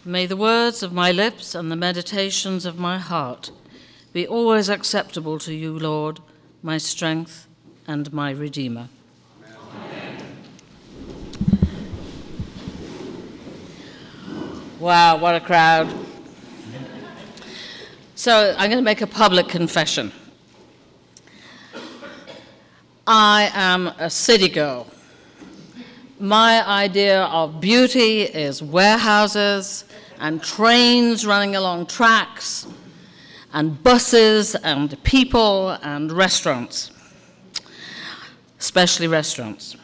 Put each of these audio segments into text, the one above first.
May the words of my lips and the meditations of my heart be always acceptable to you, Lord, my strength and my Redeemer. Amen. Wow, what a crowd. So I'm going to make a public confession. I am a city girl. My idea of beauty is warehouses and trains running along tracks and buses and people and restaurants, especially restaurants.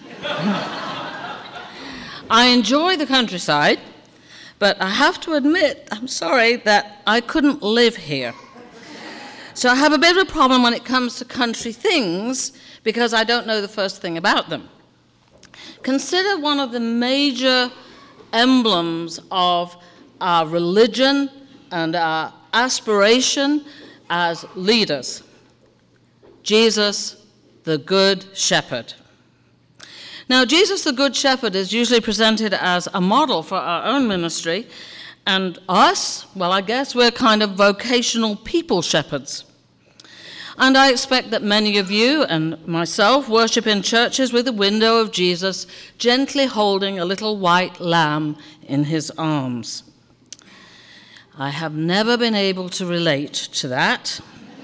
I enjoy the countryside, but I have to admit, I'm sorry, that I couldn't live here. So I have a bit of a problem when it comes to country things because I don't know the first thing about them. Consider one of the major emblems of our religion and our aspiration as leaders. Jesus, the Good Shepherd. Now, Jesus, the Good Shepherd, is usually presented as a model for our own ministry, and us, well, I guess we're kind of vocational people shepherds. And I expect that many of you and myself worship in churches with a window of Jesus gently holding a little white lamb in his arms. I have never been able to relate to that,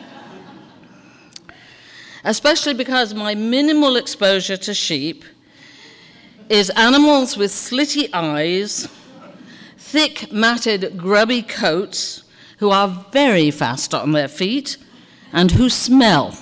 especially because my minimal exposure to sheep is animals with slitty eyes, thick, matted, grubby coats, who are very fast on their feet, and who smell.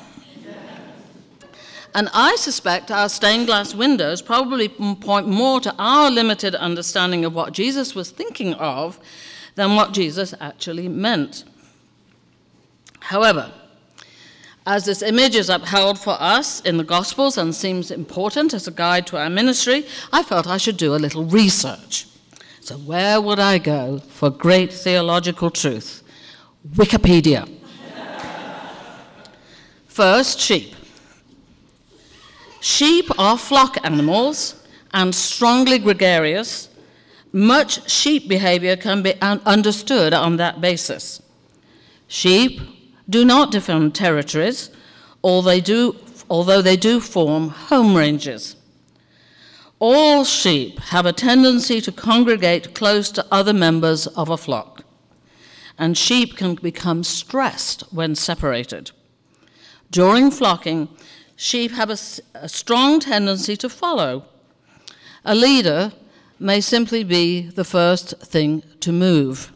And I suspect our stained glass windows probably point more to our limited understanding of what Jesus was thinking of than what Jesus actually meant. However, as this image is upheld for us in the Gospels and seems important as a guide to our ministry, I felt I should do a little research. So where would I go for great theological truth? Wikipedia. First, sheep. Sheep are flock animals and strongly gregarious. Much sheep behavior can be understood on that basis. Sheep do not defend territories, although they do form home ranges. All sheep have a tendency to congregate close to other members of a flock, and sheep can become stressed when separated. During flocking, sheep have a strong tendency to follow. A leader may simply be the first thing to move.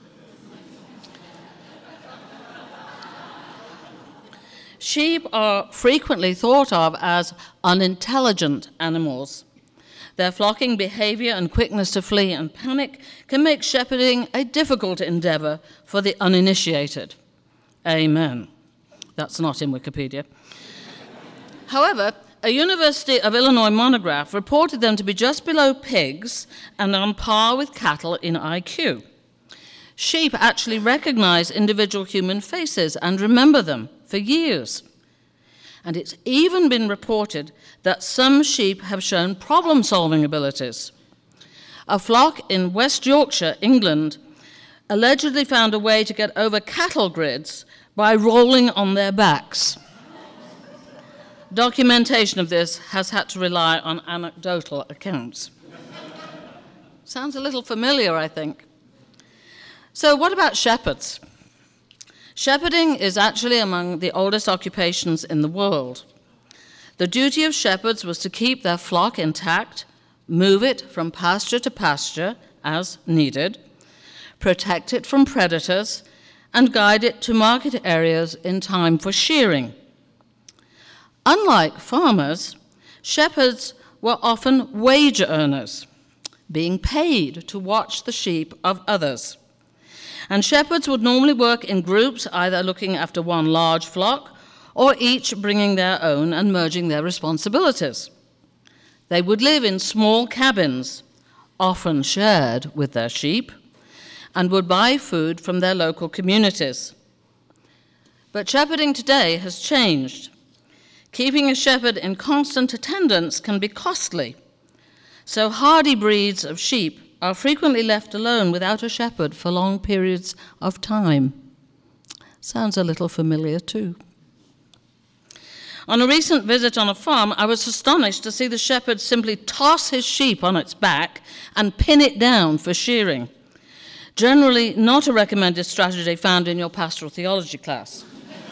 Sheep are frequently thought of as unintelligent animals. Their flocking behavior and quickness to flee and panic can make shepherding a difficult endeavor for the uninitiated. Amen. That's not in Wikipedia. However, a University of Illinois monograph reported them to be just below pigs and on par with cattle in IQ. Sheep actually recognize individual human faces and remember them for years. And it's even been reported that some sheep have shown problem-solving abilities. A flock in West Yorkshire, England, allegedly found a way to get over cattle grids by rolling on their backs. Documentation of this has had to rely on anecdotal accounts. Sounds a little familiar, I think. So what about shepherds? Shepherding is actually among the oldest occupations in the world. The duty of shepherds was to keep their flock intact, move it from pasture to pasture as needed, protect it from predators, and guide it to market areas in time for shearing. Unlike farmers, shepherds were often wage earners, being paid to watch the sheep of others. And shepherds would normally work in groups, either looking after one large flock or each bringing their own and merging their responsibilities. They would live in small cabins, often shared with their sheep, and would buy food from their local communities. But shepherding today has changed. Keeping a shepherd in constant attendance can be costly. So hardy breeds of sheep are frequently left alone without a shepherd for long periods of time. Sounds a little familiar too. On a recent visit on a farm, I was astonished to see the shepherd simply toss his sheep on its back and pin it down for shearing. Generally not a recommended strategy found in your pastoral theology class.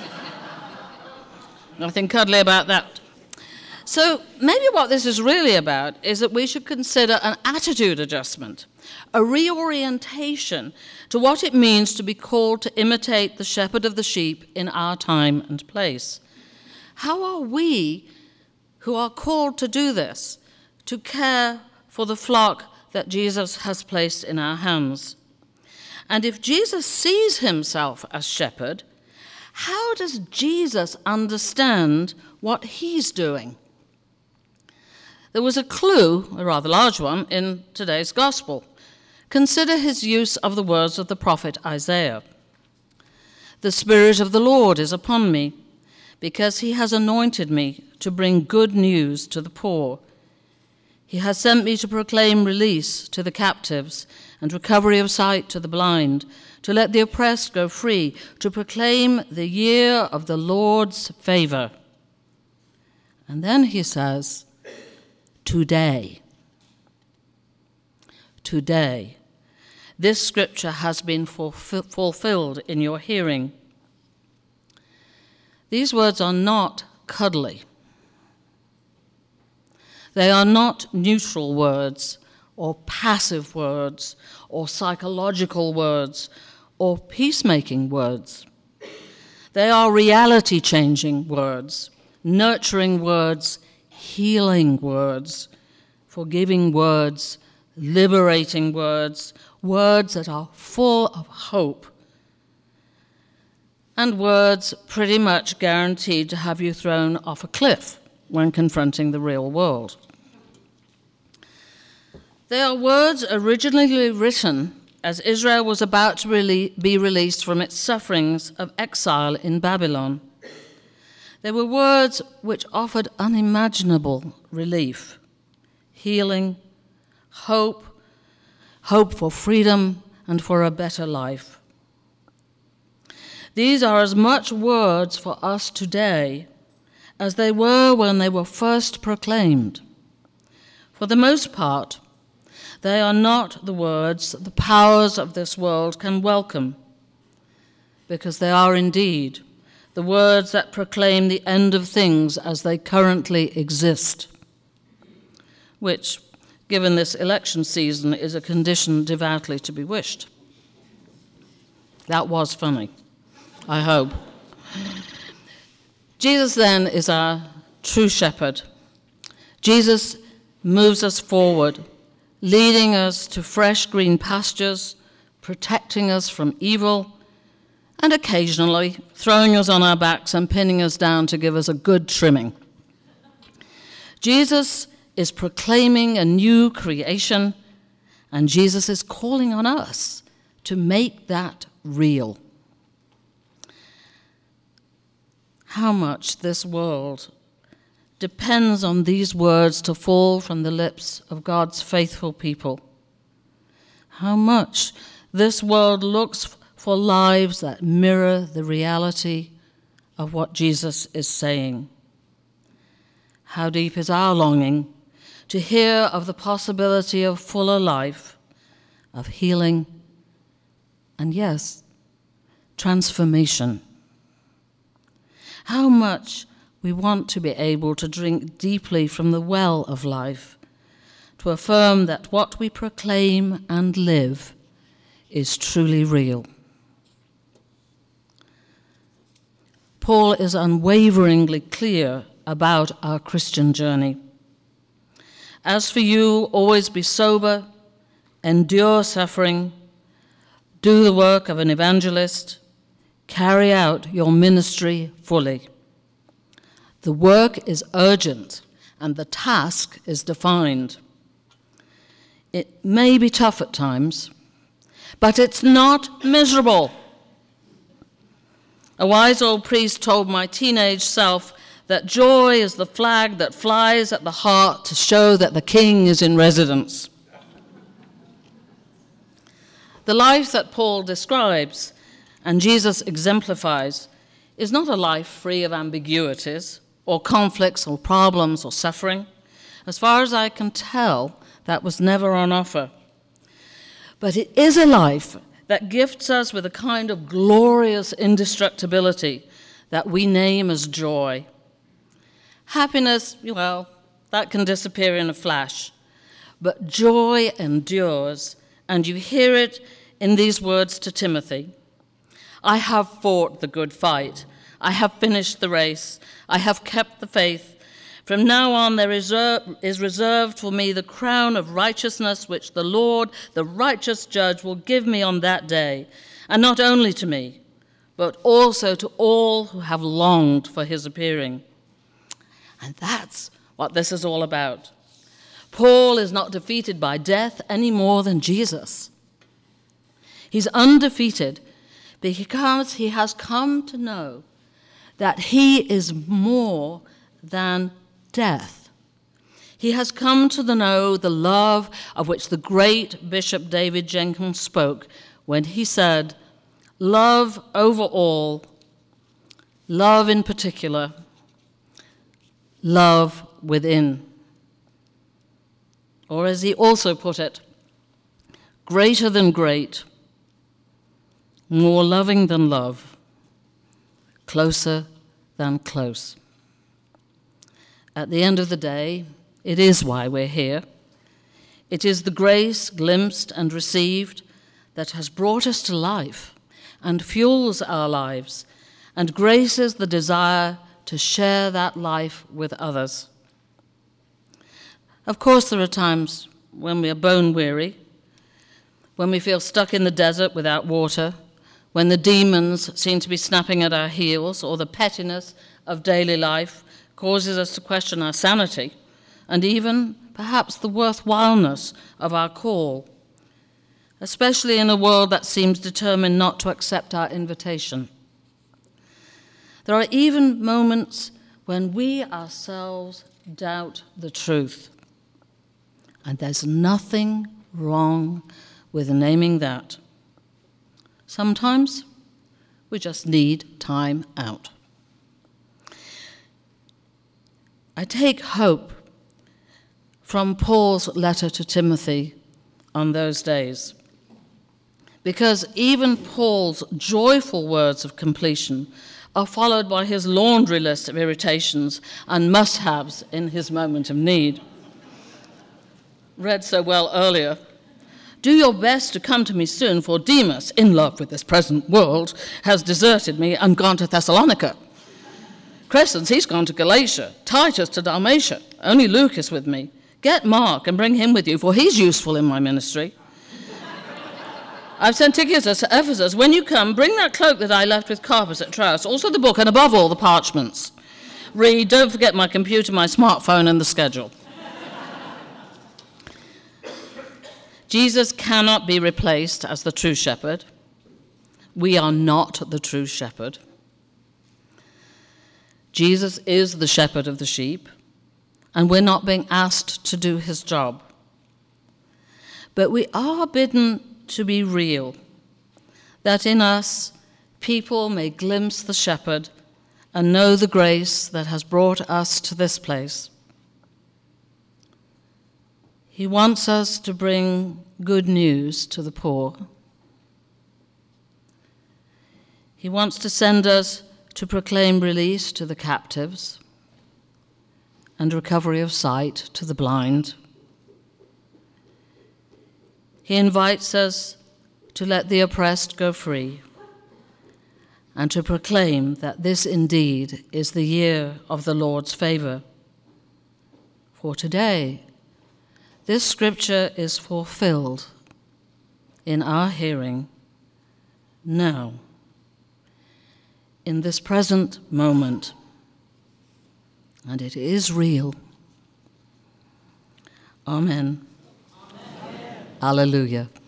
Nothing cuddly about that. So maybe what this is really about is that we should consider an attitude adjustment, a reorientation to what it means to be called to imitate the shepherd of the sheep in our time and place. How are we, who are called to do this, to care for the flock that Jesus has placed in our hands? And if Jesus sees himself as shepherd, how does Jesus understand what he's doing? There was a clue, a rather large one, in today's gospel. Consider his use of the words of the prophet Isaiah. "The Spirit of the Lord is upon me, because he has anointed me to bring good news to the poor. He has sent me to proclaim release to the captives and recovery of sight to the blind, to let the oppressed go free, to proclaim the year of the Lord's favor." And then he says, today. Today. This scripture has been fulfilled in your hearing. These words are not cuddly. They are not neutral words or passive words or psychological words or peacemaking words. They are reality-changing words, nurturing words, healing words, forgiving words, liberating words, words that are full of hope, and words pretty much guaranteed to have you thrown off a cliff when confronting the real world. They are words originally written as Israel was about to be released from its sufferings of exile in Babylon. They were words which offered unimaginable relief, healing, hope for freedom and for a better life. These are as much words for us today as they were when they were first proclaimed. For the most part, they are not the words that the powers of this world can welcome, because they are indeed the words that proclaim the end of things as they currently exist, which, given this election season, is a condition devoutly to be wished. That was funny, I hope. Jesus then is our true shepherd. Jesus moves us forward, leading us to fresh green pastures, protecting us from evil, and occasionally throwing us on our backs and pinning us down to give us a good trimming. Jesus is proclaiming a new creation, and Jesus is calling on us to make that real. How much this world depends on these words to fall from the lips of God's faithful people. How much this world looks for lives that mirror the reality of what Jesus is saying. How deep is our longing to hear of the possibility of fuller life, of healing, and yes, transformation. How much we want to be able to drink deeply from the well of life, to affirm that what we proclaim and live is truly real. Paul is unwaveringly clear about our Christian journey. As for you, always be sober, endure suffering, do the work of an evangelist, carry out your ministry fully. The work is urgent and the task is defined. It may be tough at times, but it's not miserable. A wise old priest told my teenage self that joy is the flag that flies at the heart to show that the king is in residence. The life that Paul describes and Jesus exemplifies is not a life free of ambiguities or conflicts or problems or suffering. As far as I can tell, that was never on offer. But it is a life that gifts us with a kind of glorious indestructibility that we name as joy. Happiness, well, that can disappear in a flash. But joy endures, and you hear it in these words to Timothy. I have fought the good fight. I have finished the race. I have kept the faith. From now on there is reserved for me the crown of righteousness which the Lord, the righteous judge, will give me on that day, and not only to me, but also to all who have longed for his appearing. And that's what this is all about. Paul is not defeated by death any more than Jesus. He's undefeated because he has come to know that he is more than death. He has come to know the love of which the great Bishop David Jenkins spoke when he said, love over all, love in particular, love within. Or as he also put it, greater than great, more loving than love, closer than close. At the end of the day, it is why we're here. It is the grace glimpsed and received that has brought us to life and fuels our lives and graces the desire to share that life with others. Of course, there are times when we are bone weary, when we feel stuck in the desert without water, when the demons seem to be snapping at our heels, or the pettiness of daily life causes us to question our sanity, and even, perhaps, the worthwhileness of our call, especially in a world that seems determined not to accept our invitation. There are even moments when we ourselves doubt the truth. And there's nothing wrong with naming that. Sometimes we just need time out. I take hope from Paul's letter to Timothy on those days, because even Paul's joyful words of completion are followed by his laundry list of irritations and must-haves in his moment of need. Read so well earlier, do your best to come to me soon, for Demas, in love with this present world, has deserted me and gone to Thessalonica. Crescens, he's gone to Galatia, Titus to Dalmatia, only Luke is with me. Get Mark and bring him with you, for he's useful in my ministry. I've sent Tychicus to Ephesus. When you come, bring that cloak that I left with Carpus at Troas, also the book, and above all, the parchments. Read, don't forget my computer, my smartphone, and the schedule. Jesus cannot be replaced as the true shepherd. We are not the true shepherd. Jesus is the shepherd of the sheep, and we're not being asked to do his job. But we are bidden to be real, that in us people may glimpse the shepherd and know the grace that has brought us to this place. He wants us to bring good news to the poor. He wants to send us to proclaim release to the captives and recovery of sight to the blind. He invites us to let the oppressed go free and to proclaim that this indeed is the year of the Lord's favor. For today, this scripture is fulfilled in our hearing now, in this present moment, and it is real. Amen. Amen. Alleluia.